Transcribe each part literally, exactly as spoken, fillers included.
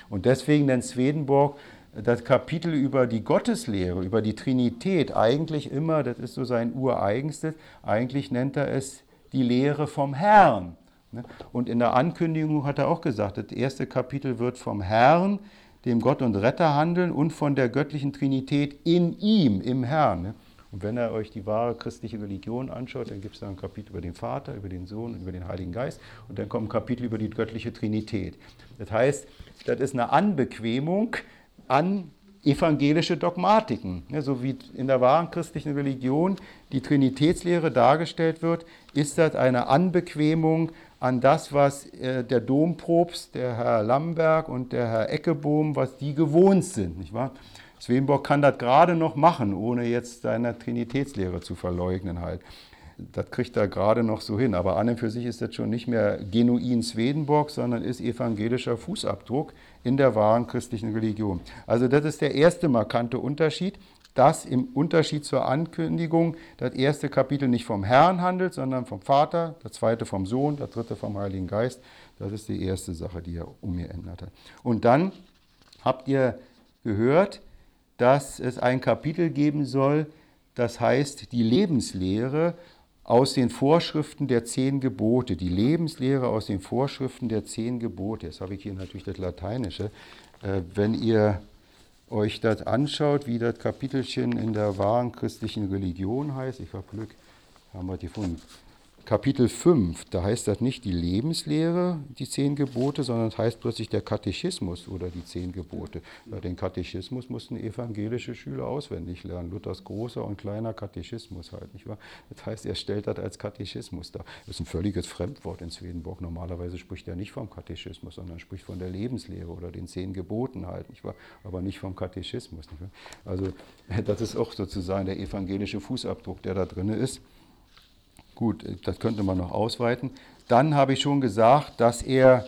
Und deswegen nennt Swedenborg das Kapitel über die Gotteslehre, über die Trinität eigentlich immer, das ist so sein ureigenstes, eigentlich nennt er es die Lehre vom Herrn. Und in der Ankündigung hat er auch gesagt, das erste Kapitel wird vom Herrn, dem Gott und Retter handeln und von der göttlichen Trinität in ihm, im Herrn. Und wenn ihr euch die wahre christliche Religion anschaut, dann gibt es da ein Kapitel über den Vater, über den Sohn und über den Heiligen Geist und dann kommt ein Kapitel über die göttliche Trinität. Das heißt, das ist eine Anbequemung an evangelische Dogmatiken. Ja, so wie in der wahren christlichen Religion die Trinitätslehre dargestellt wird, ist das eine Anbequemung an das, was äh, der Dompropst, der Herr Lamberg und der Herr Eckebohm, was die gewohnt sind, nicht wahr? Swedenborg kann das gerade noch machen, ohne jetzt seine Trinitätslehre zu verleugnen halt. Das kriegt er gerade noch so hin, aber an und für sich ist das schon nicht mehr genuin Swedenborg, sondern ist evangelischer Fußabdruck in der wahren christlichen Religion. Also das ist der erste markante Unterschied, dass im Unterschied zur Ankündigung das erste Kapitel nicht vom Herrn handelt, sondern vom Vater, das zweite vom Sohn, das dritte vom Heiligen Geist. Das ist die erste Sache, die er umgeändert hat. Und dann habt ihr gehört, dass es ein Kapitel geben soll, das heißt die Lebenslehre aus den Vorschriften der zehn Gebote. Die Lebenslehre aus den Vorschriften der zehn Gebote. Jetzt habe ich hier natürlich das Lateinische. Wenn ihr euch das anschaut, wie das Kapitelchen in der wahren christlichen Religion heißt, ich habe Glück, haben wir gefunden. Kapitel fünf, da heißt das nicht die Lebenslehre, die zehn Gebote, sondern es heißt plötzlich der Katechismus oder die zehn Gebote. Ja, den Katechismus mussten evangelische Schüler auswendig lernen. Luthers großer und kleiner Katechismus halt, nicht wahr? Das heißt, er stellt das als Katechismus dar. Das ist ein völliges Fremdwort in Swedenborg. Normalerweise spricht er nicht vom Katechismus, sondern spricht von der Lebenslehre oder den zehn Geboten halt, nicht wahr? Aber nicht vom Katechismus. Nicht wahr? Also das ist auch sozusagen der evangelische Fußabdruck, der da drin ist. Gut, das könnte man noch ausweiten. Dann habe ich schon gesagt, dass er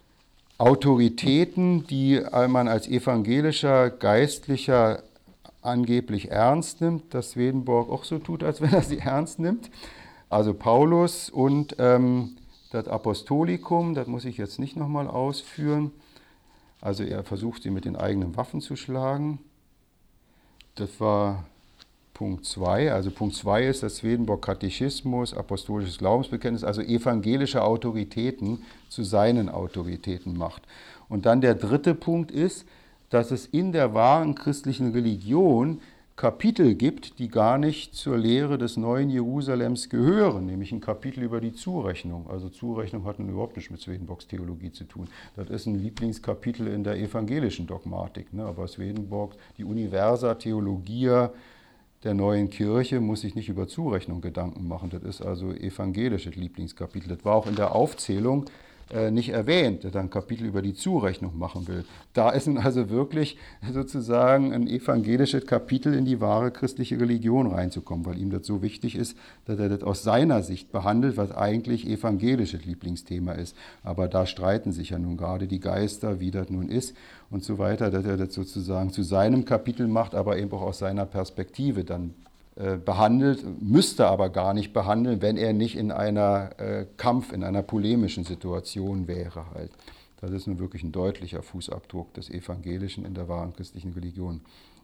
Autoritäten, die man als evangelischer Geistlicher angeblich ernst nimmt, dass Swedenborg auch so tut, als wenn er sie ernst nimmt. Also Paulus und ähm, das Apostolikum, das muss ich jetzt nicht nochmal ausführen. Also er versucht, sie mit den eigenen Waffen zu schlagen. Das war Punkt zwei, also Punkt zwei ist das Swedenborg Katechismus, apostolisches Glaubensbekenntnis, also evangelische Autoritäten zu seinen Autoritäten macht. Und dann der dritte Punkt ist, dass es in der wahren christlichen Religion Kapitel gibt, die gar nicht zur Lehre des neuen Jerusalems gehören, nämlich ein Kapitel über die Zurechnung. Also Zurechnung hat nun überhaupt nichts mit Swedenborgs Theologie zu tun. Das ist ein Lieblingskapitel in der evangelischen Dogmatik, ne? Aber Swedenborg, die Universa Theologia der neuen Kirche, muss sich nicht über Zurechnung Gedanken machen. Das ist also evangelisches Lieblingskapitel. Das war auch in der Aufzählung äh, nicht erwähnt, dass er ein Kapitel über die Zurechnung machen will. Da ist also wirklich sozusagen ein evangelisches Kapitel in die wahre christliche Religion reinzukommen, weil ihm das so wichtig ist, dass er das aus seiner Sicht behandelt, was eigentlich evangelisches Lieblingsthema ist. Aber da streiten sich ja nun gerade die Geister, wie das nun ist und so weiter, dass er das sozusagen zu seinem Kapitel macht, aber eben auch aus seiner Perspektive dann äh, behandelt, müsste aber gar nicht behandeln, wenn er nicht in einer äh, Kampf, in einer polemischen Situation wäre halt. Das ist nun wirklich ein deutlicher Fußabdruck des Evangelischen in der wahren christlichen Religion.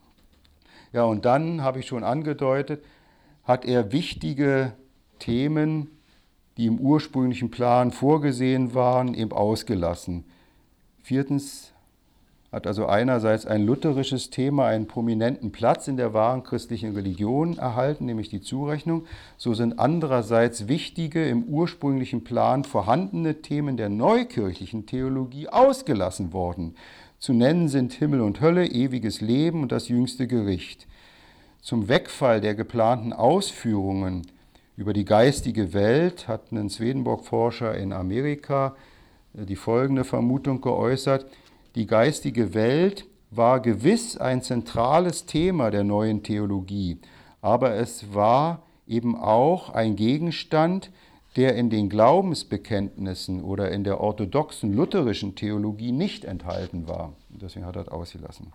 Ja, und dann, habe ich schon angedeutet, hat er wichtige Themen, die im ursprünglichen Plan vorgesehen waren, eben ausgelassen. Viertens hat also einerseits ein lutherisches Thema einen prominenten Platz in der wahren christlichen Religion erhalten, nämlich die Zurechnung. So sind andererseits wichtige, im ursprünglichen Plan vorhandene Themen der neukirchlichen Theologie ausgelassen worden. Zu nennen sind Himmel und Hölle, ewiges Leben und das jüngste Gericht. Zum Wegfall der geplanten Ausführungen über die geistige Welt hat ein Swedenborg-Forscher in Amerika die folgende Vermutung geäußert: Die geistige Welt war gewiss ein zentrales Thema der neuen Theologie, aber es war eben auch ein Gegenstand, der in den Glaubensbekenntnissen oder in der orthodoxen lutherischen Theologie nicht enthalten war. Deswegen hat er das ausgelassen.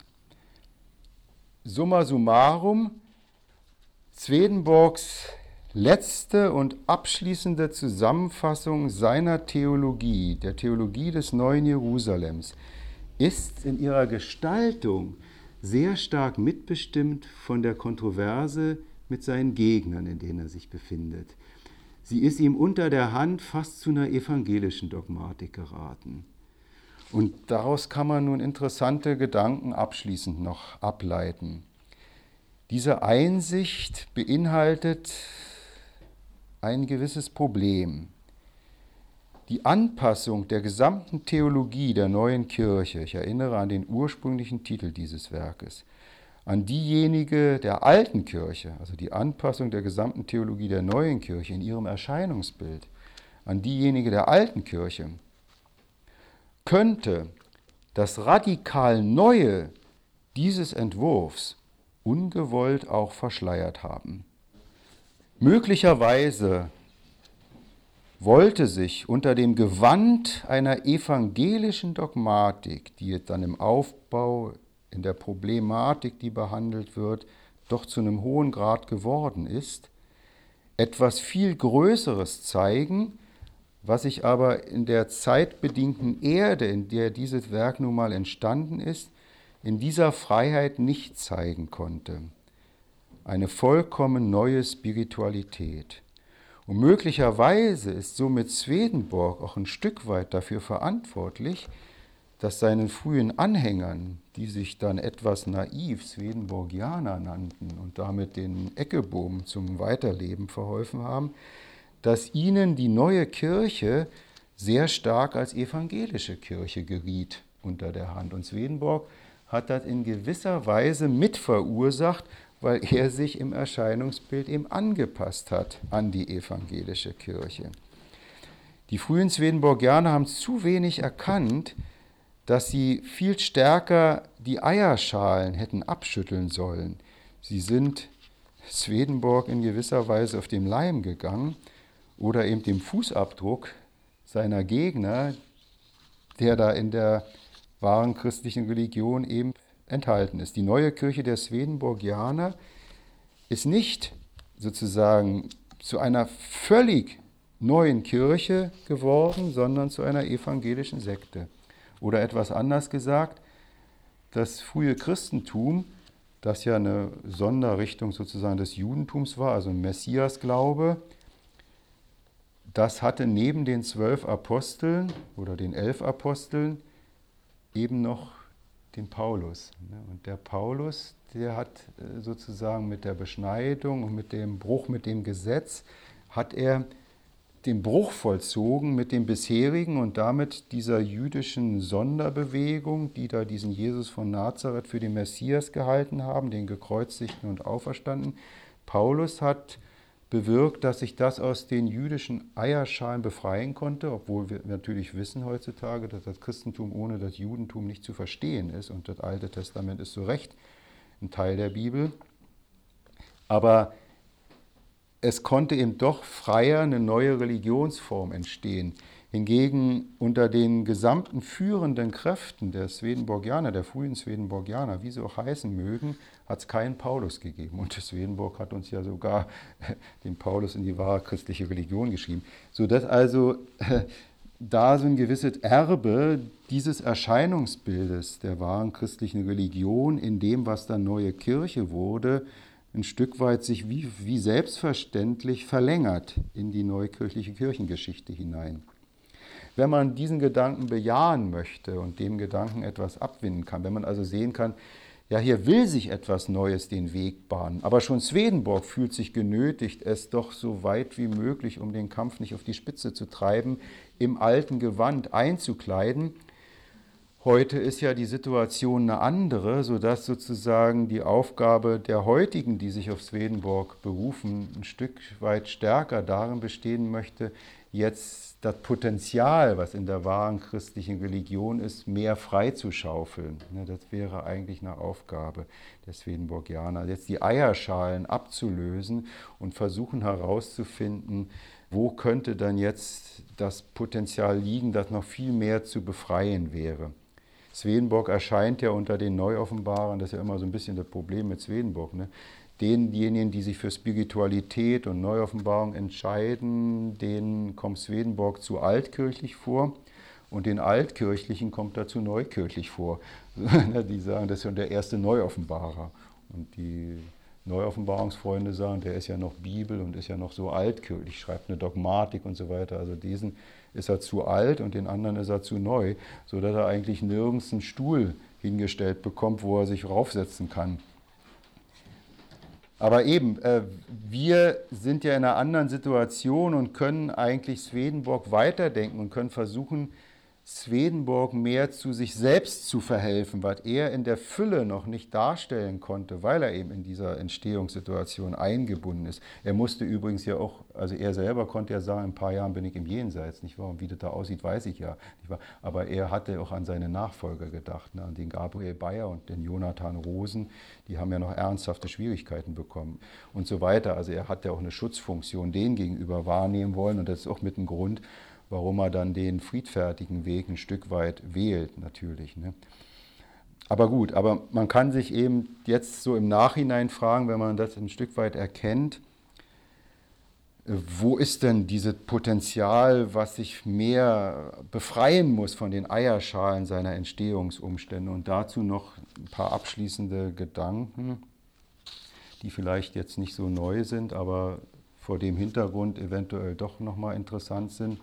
Summa summarum, Swedenborgs letzte und abschließende Zusammenfassung seiner Theologie, der Theologie des neuen Jerusalems, ist in ihrer Gestaltung sehr stark mitbestimmt von der Kontroverse mit seinen Gegnern, in denen er sich befindet. Sie ist ihm unter der Hand fast zu einer evangelischen Dogmatik geraten. Und daraus kann man nun interessante Gedanken abschließend noch ableiten. Diese Einsicht beinhaltet ein gewisses Problem. Die Anpassung der gesamten Theologie der neuen Kirche, ich erinnere an den ursprünglichen Titel dieses Werkes, an diejenige der alten Kirche, also die Anpassung der gesamten Theologie der neuen Kirche in ihrem Erscheinungsbild, an diejenige der alten Kirche, könnte das radikal Neue dieses Entwurfs ungewollt auch verschleiert haben. Möglicherweise wollte sich unter dem Gewand einer evangelischen Dogmatik, die dann im Aufbau, in der Problematik, die behandelt wird, doch zu einem hohen Grad geworden ist, etwas viel Größeres zeigen, was sich aber in der zeitbedingten Erde, in der dieses Werk nun mal entstanden ist, in dieser Freiheit nicht zeigen konnte. Eine vollkommen neue Spiritualität. Und möglicherweise ist somit Swedenborg auch ein Stück weit dafür verantwortlich, dass seinen frühen Anhängern, die sich dann etwas naiv Swedenborgianer nannten und damit den Eckebohm zum Weiterleben verholfen haben, dass ihnen die neue Kirche sehr stark als evangelische Kirche geriet unter der Hand. Und Swedenborg hat das in gewisser Weise mitverursacht, weil er sich im Erscheinungsbild eben angepasst hat an die evangelische Kirche. Die frühen Swedenborgianer haben zu wenig erkannt, dass sie viel stärker die Eierschalen hätten abschütteln sollen. Sie sind Swedenborg in gewisser Weise auf den Leim gegangen oder eben dem Fußabdruck seiner Gegner, der da in der wahren christlichen Religion eben enthalten ist. Die neue Kirche der Swedenborgianer ist nicht sozusagen zu einer völlig neuen Kirche geworden, sondern zu einer evangelischen Sekte. Oder etwas anders gesagt, das frühe Christentum, das ja eine Sonderrichtung sozusagen des Judentums war, also ein Messiasglaube, das hatte neben den zwölf Aposteln oder den elf Aposteln eben noch den Paulus. Und der Paulus, der hat sozusagen mit der Beschneidung und mit dem Bruch mit dem Gesetz, hat er den Bruch vollzogen mit dem bisherigen und damit dieser jüdischen Sonderbewegung, die da diesen Jesus von Nazareth für den Messias gehalten haben, den gekreuzigten und auferstanden. Paulus hat bewirkt, dass sich das aus den jüdischen Eierschalen befreien konnte, obwohl wir natürlich wissen heutzutage, dass das Christentum ohne das Judentum nicht zu verstehen ist und das Alte Testament ist zu Recht ein Teil der Bibel. Aber es konnte eben doch freier eine neue Religionsform entstehen. Hingegen unter den gesamten führenden Kräften der Swedenborgianer, der frühen Swedenborgianer, wie sie auch heißen mögen, hat es keinen Paulus gegeben. Und Swedenborg hat uns ja sogar den Paulus in die wahre christliche Religion geschrieben. Sodass also äh, da so ein gewisses Erbe dieses Erscheinungsbildes der wahren christlichen Religion in dem, was dann neue Kirche wurde, ein Stück weit sich wie, wie selbstverständlich verlängert in die neukirchliche Kirchengeschichte hinein. Wenn man diesen Gedanken bejahen möchte und dem Gedanken etwas abwinden kann, wenn man also sehen kann, ja, hier will sich etwas Neues den Weg bahnen, aber schon Swedenborg fühlt sich genötigt, es doch so weit wie möglich, um den Kampf nicht auf die Spitze zu treiben, im alten Gewand einzukleiden. Heute ist ja die Situation eine andere, sodass sozusagen die Aufgabe der heutigen, die sich auf Swedenborg berufen, ein Stück weit stärker darin bestehen möchte, jetzt das Potenzial, was in der wahren christlichen Religion ist, mehr freizuschaufeln. Das wäre eigentlich eine Aufgabe der Swedenborgianer, jetzt die Eierschalen abzulösen und versuchen herauszufinden, wo könnte dann jetzt das Potenzial liegen, das noch viel mehr zu befreien wäre. Swedenborg erscheint ja unter den Neuoffenbarern, das ist ja immer so ein bisschen das Problem mit Swedenborg, ne? Denjenigen, die sich für Spiritualität und Neuoffenbarung entscheiden, denen kommt Swedenborg zu altkirchlich vor und den Altkirchlichen kommt er zu neukirchlich vor. Die sagen, das ist schon der erste Neuoffenbarer. Und die Neuoffenbarungsfreunde sagen, der ist ja noch Bibel und ist ja noch so altkirchlich, schreibt eine Dogmatik und so weiter. Also diesen ist er zu alt und den anderen ist er zu neu, sodass er eigentlich nirgends einen Stuhl hingestellt bekommt, wo er sich raufsetzen kann. Aber eben, äh, wir sind ja in einer anderen Situation und können eigentlich Swedenborg weiterdenken und können versuchen, Swedenborg mehr zu sich selbst zu verhelfen, was er in der Fülle noch nicht darstellen konnte, weil er eben in dieser Entstehungssituation eingebunden ist. Er musste übrigens ja auch, also er selber konnte ja sagen, in ein paar Jahren bin ich im Jenseits, nicht wahr? Und wie das da aussieht, weiß ich ja, nicht wahr? Aber er hatte auch an seine Nachfolger gedacht, ne? An den Gabriel Bayer und den Jonathan Rosen, die haben ja noch ernsthafte Schwierigkeiten bekommen und so weiter. Also er hat ja auch eine Schutzfunktion denen gegenüber wahrnehmen wollen und das ist auch mit dem Grund, warum er dann den friedfertigen Weg ein Stück weit wählt, natürlich. Ne? Aber gut, aber man kann sich eben jetzt so im Nachhinein fragen, wenn man das ein Stück weit erkennt, wo ist denn dieses Potenzial, was sich mehr befreien muss von den Eierschalen seiner Entstehungsumstände? Und dazu noch ein paar abschließende Gedanken, die vielleicht jetzt nicht so neu sind, aber vor dem Hintergrund eventuell doch nochmal interessant sind.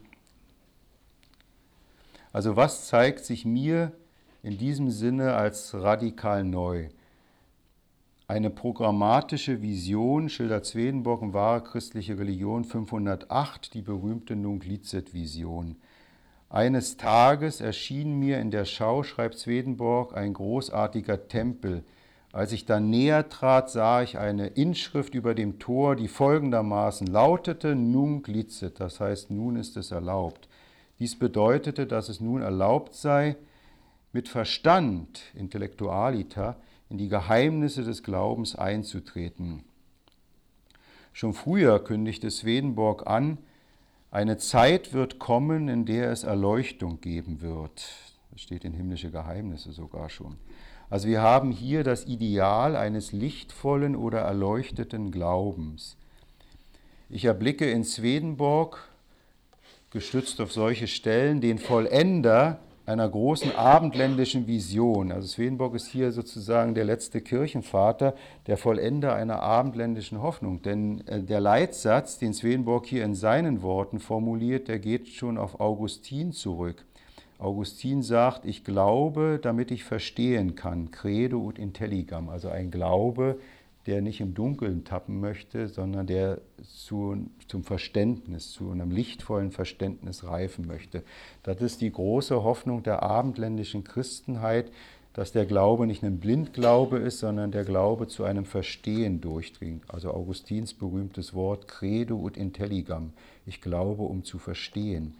Also was zeigt sich mir in diesem Sinne als radikal neu? Eine programmatische Vision schildert Swedenborg in Wahre christliche Religion fünfhundertacht, die berühmte Nunc Licet-Vision. Eines Tages erschien mir in der Schau, schreibt Swedenborg, ein großartiger Tempel. Als ich dann näher trat, sah ich eine Inschrift über dem Tor, die folgendermaßen lautete, Nunc Licet, das heißt, nun ist es erlaubt. Dies bedeutete, dass es nun erlaubt sei, mit Verstand, Intellektualita, in die Geheimnisse des Glaubens einzutreten. Schon früher kündigte Swedenborg an, eine Zeit wird kommen, in der es Erleuchtung geben wird. Das steht in Himmlische Geheimnisse sogar schon. Also wir haben hier das Ideal eines lichtvollen oder erleuchteten Glaubens. Ich erblicke in Swedenborg, gestützt auf solche Stellen, den Vollender einer großen abendländischen Vision. Also Swedenborg ist hier sozusagen der letzte Kirchenvater, der Vollender einer abendländischen Hoffnung. Denn der Leitsatz, den Swedenborg hier in seinen Worten formuliert, der geht schon auf Augustin zurück. Augustin sagt, ich glaube, damit ich verstehen kann, credo ut intelligam, also ein Glaube, der nicht im Dunkeln tappen möchte, sondern der zu, zum Verständnis, zu einem lichtvollen Verständnis reifen möchte. Das ist die große Hoffnung der abendländischen Christenheit, dass der Glaube nicht ein Blindglaube ist, sondern der Glaube zu einem Verstehen durchdringt. Also Augustins berühmtes Wort, credo ut intelligam, ich glaube, um zu verstehen.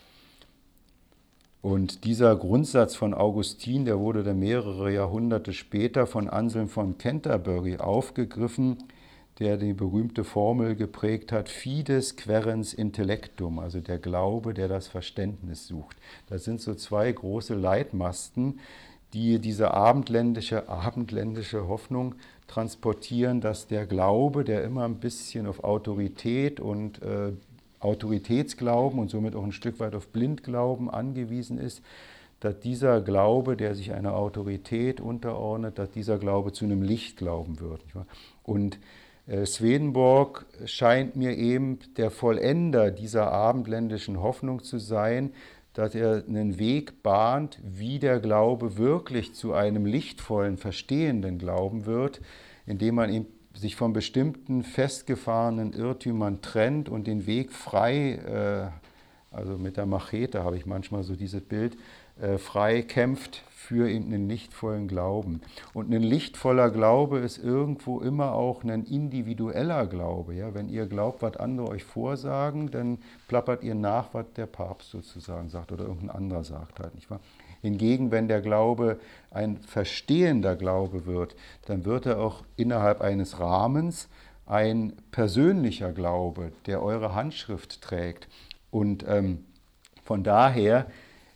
Und dieser Grundsatz von Augustin, der wurde dann mehrere Jahrhunderte später von Anselm von Canterbury aufgegriffen, der die berühmte Formel geprägt hat, Fides querens intellectum, also der Glaube, der das Verständnis sucht. Das sind so zwei große Leitmasten, die diese abendländische, abendländische Hoffnung transportieren, dass der Glaube, der immer ein bisschen auf Autorität und äh, Autoritätsglauben und somit auch ein Stück weit auf Blindglauben angewiesen ist, dass dieser Glaube, der sich einer Autorität unterordnet, dass dieser Glaube zu einem Lichtglauben wird. Und äh, Swedenborg scheint mir eben der Vollender dieser abendländischen Hoffnung zu sein, dass er einen Weg bahnt, wie der Glaube wirklich zu einem lichtvollen, verstehenden Glauben wird, indem man ihm sich von bestimmten festgefahrenen Irrtümern trennt und den Weg frei, äh, also mit der Machete habe ich manchmal so dieses Bild, äh, frei kämpft für eben einen lichtvollen Glauben. Und ein lichtvoller Glaube ist irgendwo immer auch ein individueller Glaube. Ja? Wenn ihr glaubt, was andere euch vorsagen, dann plappert ihr nach, was der Papst sozusagen sagt oder irgendein anderer sagt halt, nicht wahr? Hingegen, wenn der Glaube ein verstehender Glaube wird, dann wird er auch innerhalb eines Rahmens ein persönlicher Glaube, der eure Handschrift trägt. Und ähm, von daher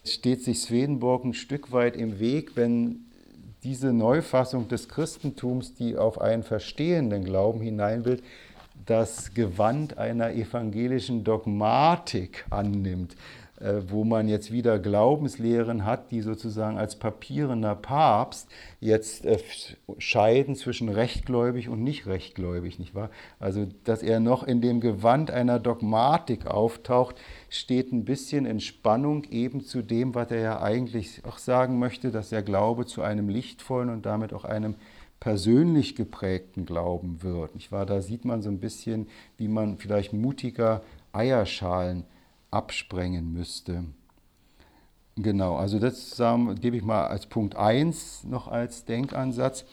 steht sich Swedenborg ein Stück weit im Weg, wenn diese Neufassung des Christentums, die auf einen verstehenden Glauben hinein will, das Gewand einer evangelischen Dogmatik annimmt, wo man jetzt wieder Glaubenslehren hat, die sozusagen als papierener Papst jetzt scheiden zwischen rechtgläubig und nicht rechtgläubig, nicht wahr? Also, dass er noch in dem Gewand einer Dogmatik auftaucht, steht ein bisschen in Spannung eben zu dem, was er ja eigentlich auch sagen möchte, dass der Glaube zu einem lichtvollen und damit auch einem persönlich geprägten Glauben wird, nicht wahr? Da sieht man so ein bisschen, wie man vielleicht mutiger Eierschalen absprengen müsste. Genau, also das sagen, gebe ich mal als Punkt eins noch als Denkansatz.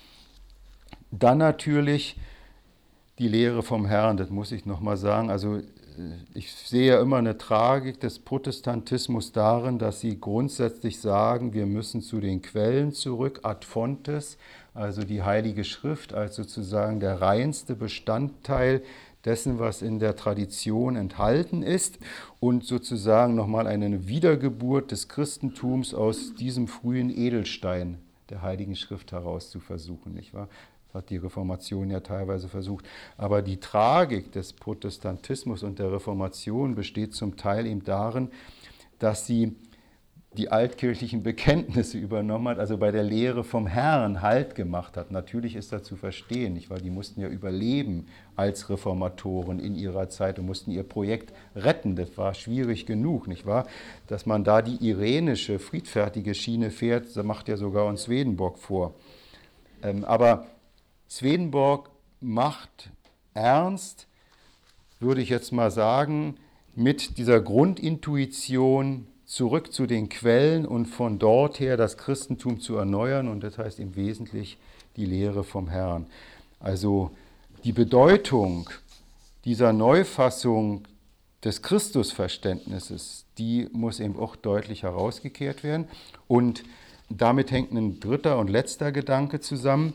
Dann natürlich die Lehre vom Herrn, das muss ich nochmal sagen. Also ich sehe ja immer eine Tragik des Protestantismus darin, dass sie grundsätzlich sagen, wir müssen zu den Quellen zurück, ad fontes, also die Heilige Schrift als sozusagen der reinste Bestandteil dessen, was in der Tradition enthalten ist und sozusagen nochmal eine Wiedergeburt des Christentums aus diesem frühen Edelstein der Heiligen Schrift heraus zu versuchen, nicht wahr? Das hat die Reformation ja teilweise versucht. Aber die Tragik des Protestantismus und der Reformation besteht zum Teil eben darin, dass sie die altkirchlichen Bekenntnisse übernommen hat, also bei der Lehre vom Herrn Halt gemacht hat. Natürlich ist das zu verstehen, nicht wahr? Die mussten ja überleben als Reformatoren in ihrer Zeit und mussten ihr Projekt retten. Das war schwierig genug, nicht wahr? Dass man da die irenische, friedfertige Schiene fährt, das macht ja sogar uns Swedenborg vor. Ähm, aber Swedenborg macht ernst, würde ich jetzt mal sagen, mit dieser Grundintuition zurück zu den Quellen und von dort her das Christentum zu erneuern. Und das heißt im Wesentlichen die Lehre vom Herrn. Also die Bedeutung dieser Neufassung des Christusverständnisses, die muss eben auch deutlich herausgekehrt werden. Und damit hängt ein dritter und letzter Gedanke zusammen.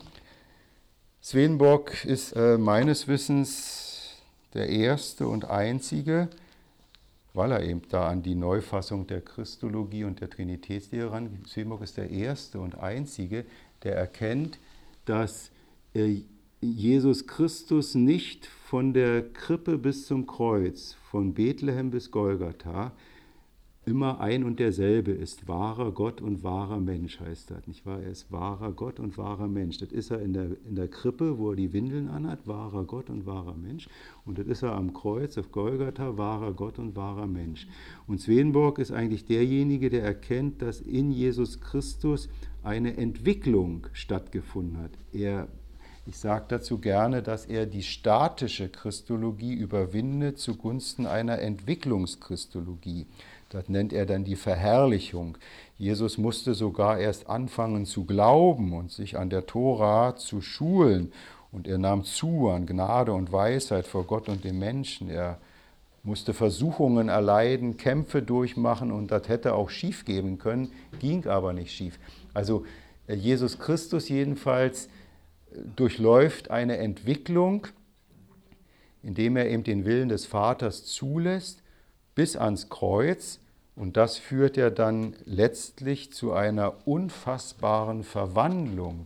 Swedenborg ist äh, meines Wissens der erste und einzige, weil er eben da an die Neufassung der Christologie und der Trinitätslehre rangeht. Swedenborg ist der erste und einzige, der erkennt, dass äh, Jesus Christus nicht von der Krippe bis zum Kreuz, von Bethlehem bis Golgatha, immer ein und derselbe ist. Wahrer Gott und wahrer Mensch heißt das, nicht wahr? Er ist wahrer Gott und wahrer Mensch. Das ist er in der, in der Krippe, wo er die Windeln anhat, wahrer Gott und wahrer Mensch. Und das ist er am Kreuz auf Golgatha, wahrer Gott und wahrer Mensch. Und Swedenborg ist eigentlich derjenige, der erkennt, dass in Jesus Christus eine Entwicklung stattgefunden hat. Er Ich sage dazu gerne, dass er die statische Christologie überwindet zugunsten einer Entwicklungschristologie. Das nennt er dann die Verherrlichung. Jesus musste sogar erst anfangen zu glauben und sich an der Tora zu schulen. Und er nahm zu an Gnade und Weisheit vor Gott und dem Menschen. Er musste Versuchungen erleiden, Kämpfe durchmachen und das hätte auch schief gehen können, ging aber nicht schief. Also Jesus Christus jedenfalls durchläuft eine Entwicklung, indem er eben den Willen des Vaters zulässt, bis ans Kreuz. Und das führt ja dann letztlich zu einer unfassbaren Verwandlung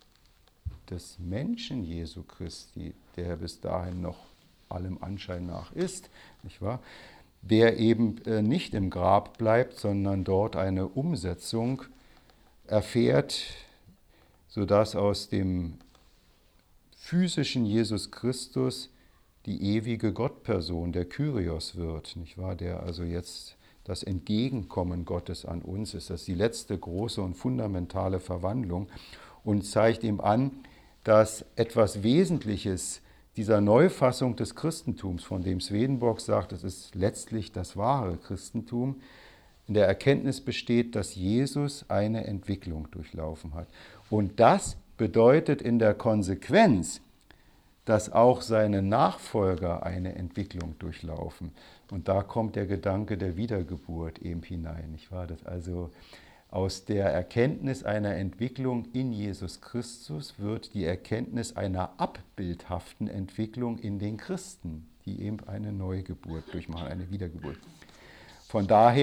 des Menschen Jesu Christi, der bis dahin noch allem Anschein nach ist, nicht wahr? Der eben nicht im Grab bleibt, sondern dort eine Umsetzung erfährt, sodass aus dem physischen Jesus Christus die ewige Gottperson, der Kyrios wird, nicht wahr? Der also jetzt das Entgegenkommen Gottes an uns ist. Das ist die letzte große und fundamentale Verwandlung und zeigt ihm an, dass etwas Wesentliches dieser Neufassung des Christentums, von dem Swedenborg sagt, es ist letztlich das wahre Christentum, in der Erkenntnis besteht, dass Jesus eine Entwicklung durchlaufen hat. Und das bedeutet in der Konsequenz, dass auch seine Nachfolger eine Entwicklung durchlaufen. Und da kommt der Gedanke der Wiedergeburt eben hinein, nicht wahr? Dass also aus der Erkenntnis einer Entwicklung in Jesus Christus wird die Erkenntnis einer abbildhaften Entwicklung in den Christen, die eben eine Neugeburt durchmachen, eine Wiedergeburt. Von daher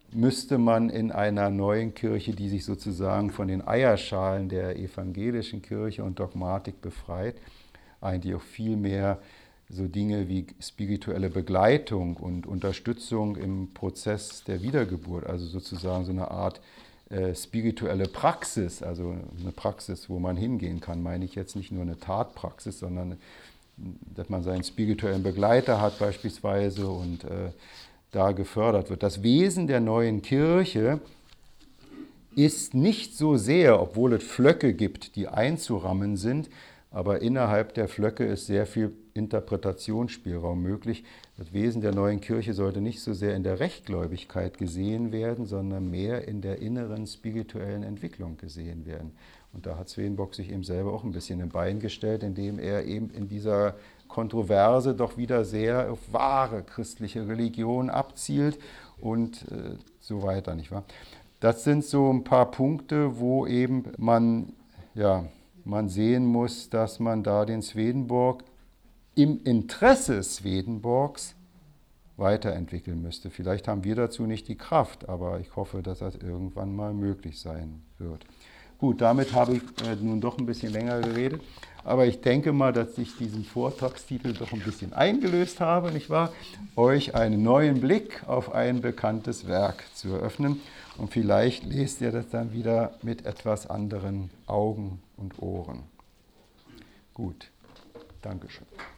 müsste man in einer neuen Kirche, die sich sozusagen von den Eierschalen der evangelischen Kirche und Dogmatik befreit, eigentlich auch viel mehr so Dinge wie spirituelle Begleitung und Unterstützung im Prozess der Wiedergeburt, also sozusagen so eine Art äh, spirituelle Praxis, also eine Praxis, wo man hingehen kann, meine ich jetzt nicht nur eine Tatpraxis, sondern dass man seinen spirituellen Begleiter hat beispielsweise und äh, da gefördert wird. Das Wesen der neuen Kirche ist nicht so sehr, obwohl es Flöcke gibt, die einzurammen sind, aber innerhalb der Flöcke ist sehr viel Interpretationsspielraum möglich. Das Wesen der neuen Kirche sollte nicht so sehr in der Rechtgläubigkeit gesehen werden, sondern mehr in der inneren spirituellen Entwicklung gesehen werden. Und da hat Swedenborg sich eben selber auch ein bisschen im Bein gestellt, indem er eben in dieser Kontroverse doch wieder sehr auf wahre christliche Religion abzielt und äh, so weiter, nicht wahr? Das sind so ein paar Punkte, wo eben man, ja, man sehen muss, dass man da den Swedenborg im Interesse Swedenborgs weiterentwickeln müsste. Vielleicht haben wir dazu nicht die Kraft, aber ich hoffe, dass das irgendwann mal möglich sein wird. Gut, damit habe ich äh, nun doch ein bisschen länger geredet, aber ich denke mal, dass ich diesen Vortragstitel doch ein bisschen eingelöst habe, nicht wahr? Euch einen neuen Blick auf ein bekanntes Werk zu eröffnen und vielleicht lest ihr das dann wieder mit etwas anderen Augen und Ohren. Gut, Dankeschön.